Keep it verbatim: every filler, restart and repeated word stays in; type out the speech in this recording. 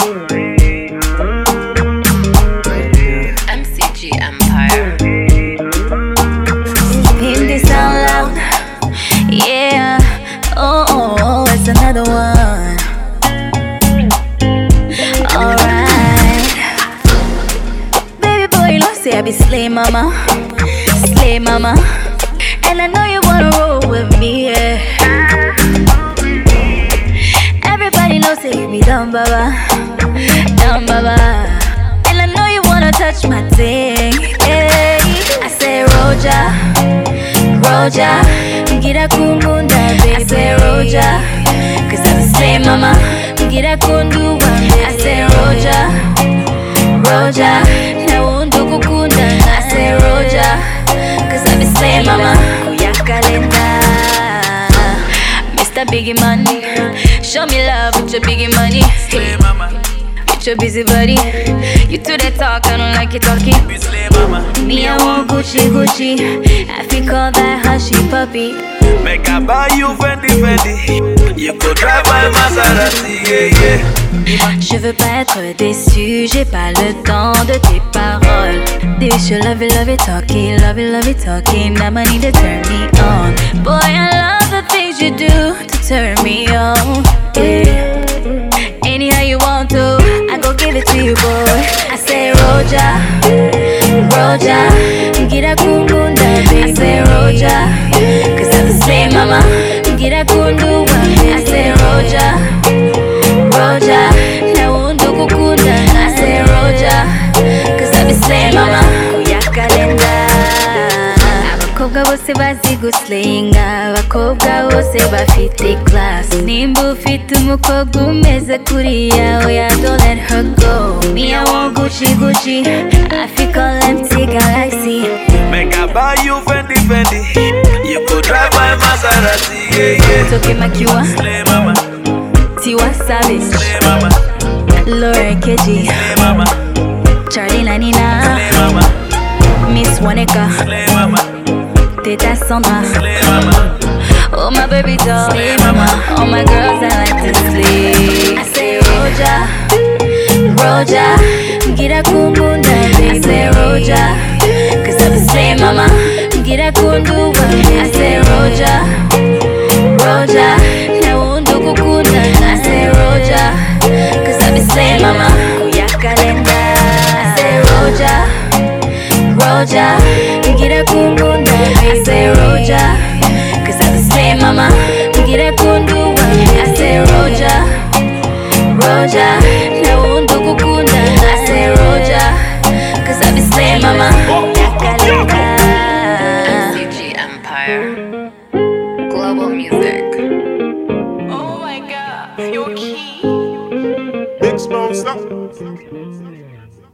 M C G Empire. Him this out loud, yeah. Oh, oh, oh, it's another one. Alright, baby boy, you know say I be slay mama, slay mama, and I know you wanna roll with me, yeah. Everybody knows say you be dumb baba, dumb baba, and I know you wanna touch my thing, yeah. I say Roja, Roja, Gira kumunda, baby. I say Roja, cause I'm a slay mama. Gira kundu, I say Roja, Roja, na undu kukunda. I say Roja, cause I'm a slay mama. Kuyakalenda, Mister Biggie Money, show me love with your biggie money. Slay mama, With your busy body, you do that talk, I don't like you talking. be slay mama. Me, I want Gucci, Gucci. I feel call that hushy puppy. Make I buy you Fendi Fendi. You could drive my Maserati, yeah, yeah. Je veux pas être déçu, j'ai pas le temps de tes paroles. This you love it, love it, talking, love it, love it, talking. Now I need to turn me on. Boy, I love the things you do to turn me on. Yeah. Anyhow you want to, I go give it to you, boy. I say Roja, Roja, Gira kumunda, baby. I say Roja, cause I'm the same mama. Gira kundu, I say Roja, Roja, na undu kukunda. I say Roja, cause I'm the same mama. Kuyakalenda, abakobwa bose bazi guslinga, abakobwa bose bafite class. Nimba ufite umukobwa umeze kuriya, oya don't let her go. Me I want Gucci, Gucci, I feel call empty galaxy. Make I buy you Fendi Fendi. You could drive my Maserati, yeah, yeah. Toke Makiwa, Slay mama, Tiwa Savage, slay mama, Laura Keji, slay mama, Charlie Nanina, slay mama, Miss Waneka, slay mama, Teta Sandra. slay mama. Oh my baby doll, hey mama. All my girls I like to sleep. I say Roja, Roja, Gira kumunda, baby. I say Roja, cause I'm the same mama. Gira kundu, I say Roja, Roja, na undu kukunda. I say Roja, cause I'm the same mama. Kuyakalenda. I say Roja, Roja, Gira kumunda, baby. I say Roja, cause I'm the same mama. Gira kundu, I say Roja, Roja, na undu kukunda. I say Roja, cause I'm the same mama. Yakalenda. M C G Empire. Global music. Oh my god, your key. Big Smoke, stop.